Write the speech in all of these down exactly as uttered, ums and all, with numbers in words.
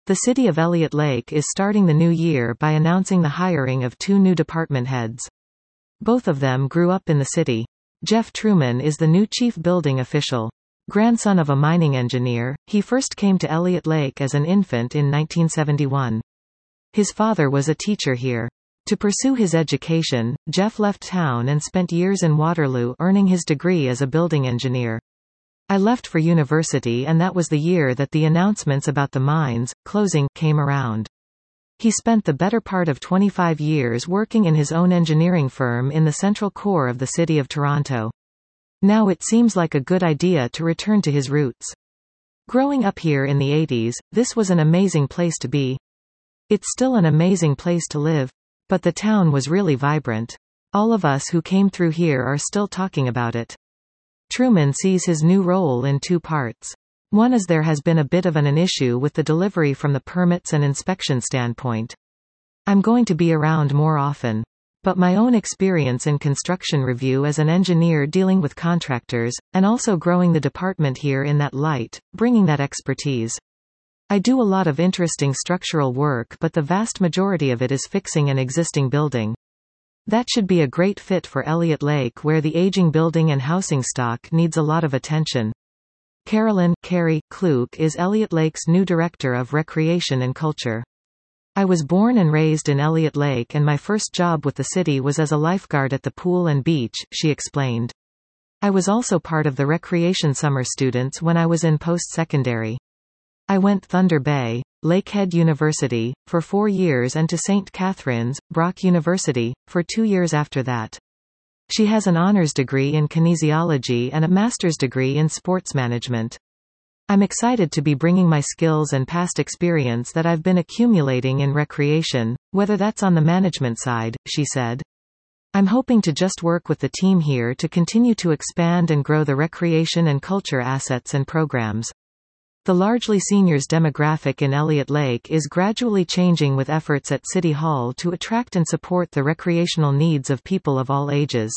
The city of Elliott Lake is starting the new year by announcing the hiring of two new department heads. Both of them grew up in the city. Jeff Truman is the new chief building official. Grandson of a mining engineer, he first came to Elliott Lake as an infant in nineteen seventy-one. His father was a teacher here. To pursue his education, Jeff left town and spent years in Waterloo earning his degree as a building engineer. I left for university, and that was the year that the announcements about the mines closing came around. He spent the better part of twenty-five years working in his own engineering firm in the central core of the city of Toronto. Now it seems like a good idea to return to his roots. Growing up here in the eighties, this was an amazing place to be. It's still an amazing place to live. But the town was really vibrant. All of us who came through here are still talking about it. Truman sees his new role in two parts. One is there has been a bit of an, an issue with the delivery from the permits and inspection standpoint. I'm going to be around more often. But my own experience in construction review as an engineer dealing with contractors, and also growing the department here in that light, bringing that expertise. I do a lot of interesting structural work, but the vast majority of it is fixing an existing building. That should be a great fit for Elliott Lake, where the aging building and housing stock needs a lot of attention. Carolyn Carrie Kluke is Elliott Lake's new Director of Recreation and Culture. I was born and raised in Elliott Lake, and my first job with the city was as a lifeguard at the pool and beach, she explained. I was also part of the recreation summer students when I was in post-secondary. I went Thunder Bay, Lakehead University, for four years and to Saint Catharines, Brock University, for two years after that. She has an honors degree in kinesiology and a master's degree in sports management. I'm excited to be bringing my skills and past experience that I've been accumulating in recreation, whether that's on the management side, she said. I'm hoping to just work with the team here to continue to expand and grow the recreation and culture assets and programs. The largely seniors demographic in Elliott Lake is gradually changing, with efforts at City Hall to attract and support the recreational needs of people of all ages.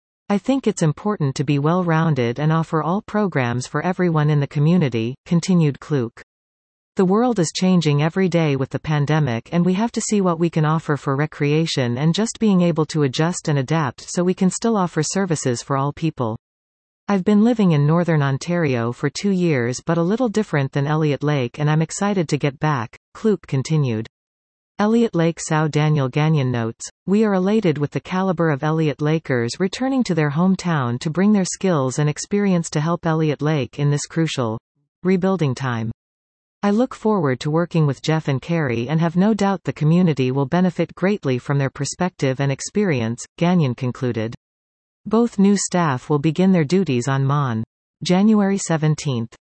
I think it's important to be well-rounded and offer all programs for everyone in the community, continued Kluke. The world is changing every day with the pandemic, and we have to see what we can offer for recreation and just being able to adjust and adapt so we can still offer services for all people. I've been living in Northern Ontario for two years, but a little different than Elliott Lake, and I'm excited to get back, Kluke continued. Elliott Lake Sow Daniel Gagnon notes, we are elated with the caliber of Elliott Lakers returning to their hometown to bring their skills and experience to help Elliott Lake in this crucial rebuilding time. I look forward to working with Jeff and Carrie and have no doubt the community will benefit greatly from their perspective and experience, Gagnon concluded. Both new staff will begin their duties on Mon. January seventeenth.